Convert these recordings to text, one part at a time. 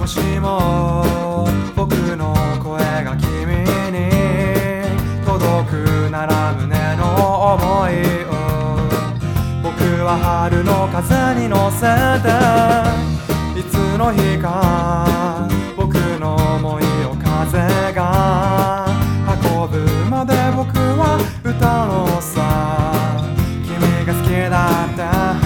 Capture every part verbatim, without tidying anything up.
もしも僕の声が君に届くなら胸の想いを僕は春の風に乗せていつの日か僕の想いを風が運ぶまで僕は歌うのさ君が好きだって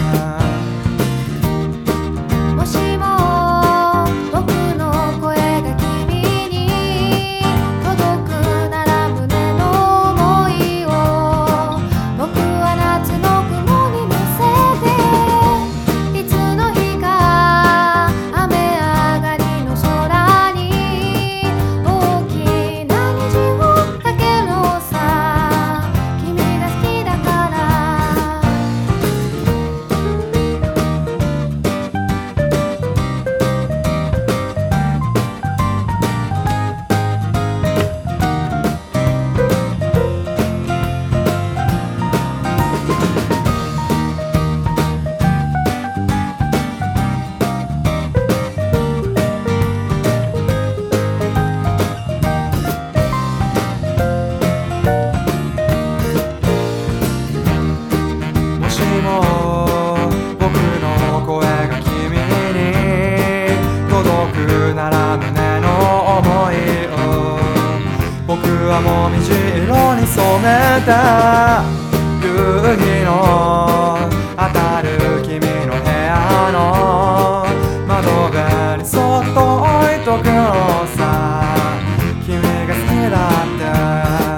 僕はもみじ色に染めた夕日の当たる君の部屋の窓辺にそっと置いとくのさ君が好きだって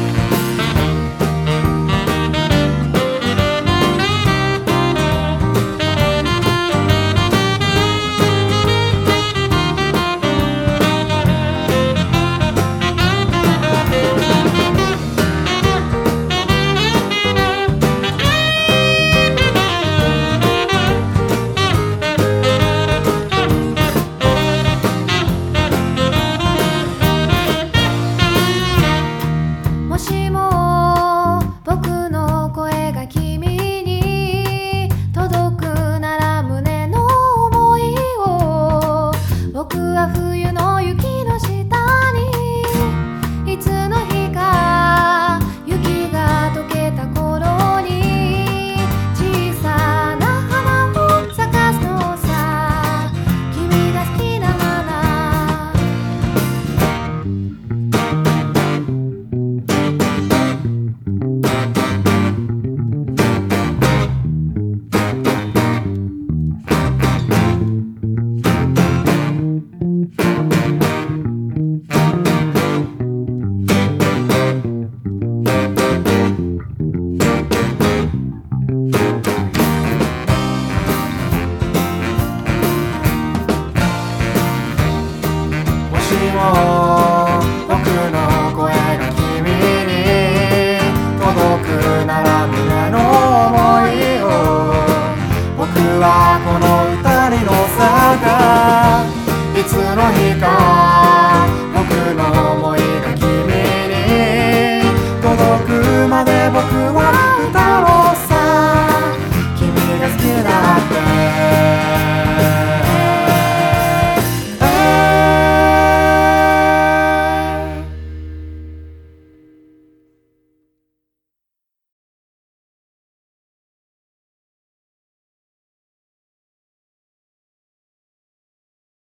冬の雪の下にいつの日か雪が溶けた頃に小さな花を咲かすのさ君が好きな花僕の声が君に届くなら胸の想いを僕はこの歌に乗せていつの日か